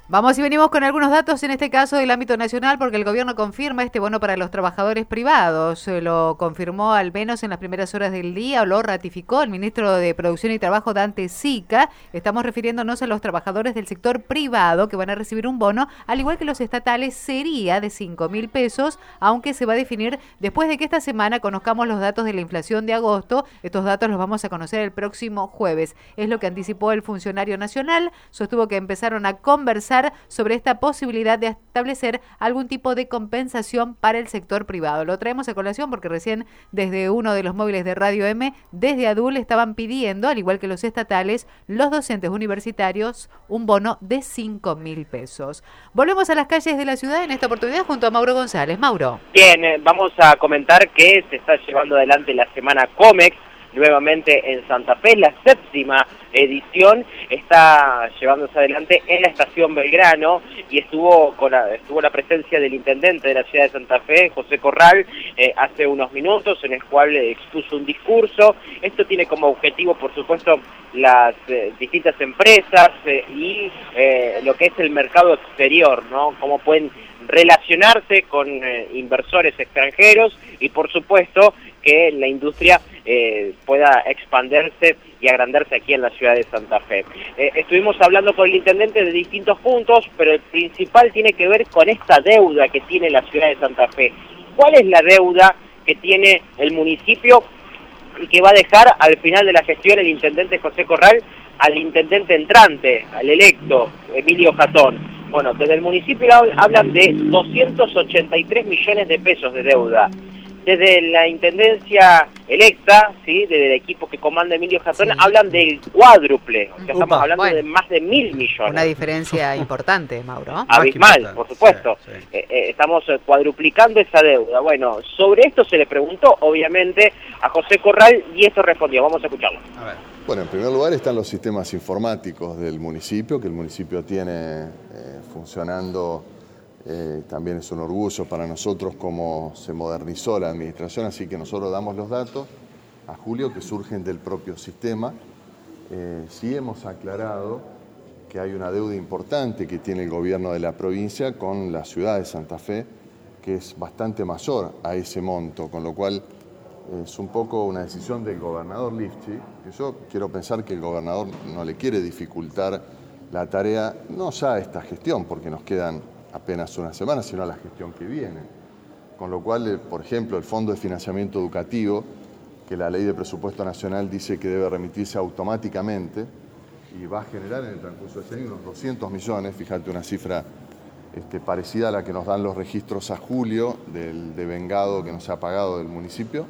Vamos y venimos con algunos datos, en este caso del ámbito nacional, porque el gobierno confirma este bono para los trabajadores privados. Lo confirmó al menos en las primeras horas del día, o lo ratificó el ministro de Producción y Trabajo, Dante Sica. Estamos refiriéndonos a los trabajadores del sector privado que van a recibir un bono, al igual que los estatales, sería de 5.000 pesos, aunque se va a definir después de que esta semana conozcamos los datos de la inflación de agosto. Estos datos los vamos a conocer el próximo jueves. Es lo que anticipó el funcionario nacional. Sostuvo que empezaron a conversar sobre esta posibilidad de establecer algún tipo de compensación para el sector privado. Lo traemos a colación porque recién desde uno de los móviles de Radio M, desde ADUL, estaban pidiendo, al igual que los estatales, los docentes universitarios, un bono de 5.000 pesos. Volvemos a las calles de la ciudad en esta oportunidad junto a Mauro González. Mauro. Bien, vamos a comentar que se está llevando adelante la semana Comex, nuevamente en Santa Fe, la 7ª edición está llevándose adelante en la estación Belgrano y estuvo la presencia del intendente de la ciudad de Santa Fe, José Corral, hace unos minutos, en el cual expuso un discurso. Esto tiene como objetivo, por supuesto, las distintas empresas y lo que es el mercado exterior, ¿no? Cómo pueden relacionarse con inversores extranjeros y, por supuesto, que la industria pueda expandirse y agrandarse aquí en la ciudad de Santa Fe. Estuvimos hablando con el intendente de distintos puntos, pero el principal tiene que ver con esta deuda que tiene la ciudad de Santa Fe. ¿Cuál es la deuda que tiene el municipio y que va a dejar al final de la gestión el intendente José Corral al intendente entrante, al electo, Emilio Jatón? Bueno, desde el municipio hablan de 283 millones de pesos de deuda. Desde la intendencia electa, ¿sí?, desde el equipo que comanda Emilio Jatón, sí, hablan del cuádruple. O sea, estamos hablando de más de 1.000 millones. Una diferencia importante, Mauro. Abismal, por supuesto. Sí, sí. Estamos cuadruplicando esa deuda. Bueno, sobre esto se le preguntó, obviamente, a José Corral y esto respondió. Vamos a escucharlo. A ver. Bueno, en primer lugar están los sistemas informáticos del municipio, que el municipio tiene funcionando. También es un orgullo para nosotros cómo se modernizó la administración, así que nosotros damos los datos a Julio que surgen del propio sistema. Sí hemos aclarado que hay una deuda importante que tiene el gobierno de la provincia con la ciudad de Santa Fe, que es bastante mayor a ese monto, con lo cual es un poco una decisión del gobernador Lifchi, que yo quiero pensar que el gobernador no le quiere dificultar la tarea, no ya a esta gestión, porque nos quedan apenas una semana, sino a la gestión que viene. Con lo cual, por ejemplo, el Fondo de Financiamiento Educativo, que la Ley de Presupuesto Nacional dice que debe remitirse automáticamente y va a generar en el transcurso de este año unos 200 millones, fíjate, una cifra parecida a la que nos dan los registros a julio del devengado que no se ha pagado del municipio.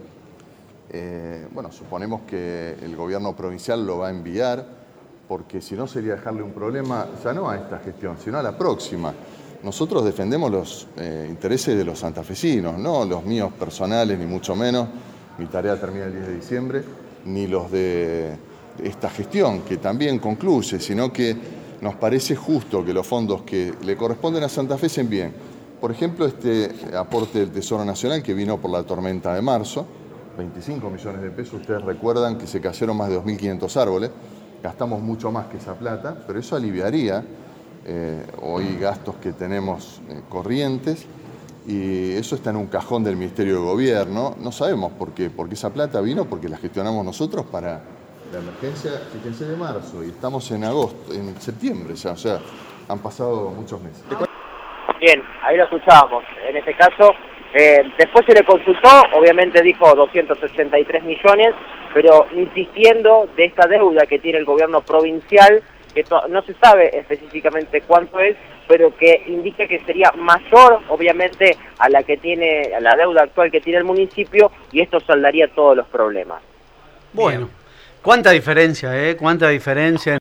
Bueno, suponemos que el gobierno provincial lo va a enviar, porque si no sería dejarle un problema, ya no a esta gestión, sino a la próxima. Nosotros defendemos los intereses de los santafesinos, no los míos personales, ni mucho menos. Mi tarea termina el 10 de diciembre, ni los de esta gestión, que también concluye, sino que nos parece justo que los fondos que le corresponden a Santa Fe se envíen. Por ejemplo, este aporte del Tesoro Nacional que vino por la tormenta de marzo, 25 millones de pesos. Ustedes recuerdan que se cayeron más de 2.500 árboles, gastamos mucho más que esa plata, pero eso aliviaría hoy gastos que tenemos corrientes, y eso está en un cajón del Ministerio de Gobierno. No sabemos por qué, porque esa plata vino porque la gestionamos nosotros para la emergencia, fíjense, de marzo, y estamos en agosto, en septiembre ya, o sea, han pasado muchos meses. Bien, ahí lo escuchábamos. En este caso, después se le consultó, obviamente dijo 283 millones, pero insistiendo de esta deuda que tiene el gobierno provincial, que no se sabe específicamente cuánto es, pero que indica que sería mayor, obviamente, a la que tiene, a la deuda actual que tiene el municipio, y esto saldaría todos los problemas. Bueno, cuánta diferencia, cuánta diferencia.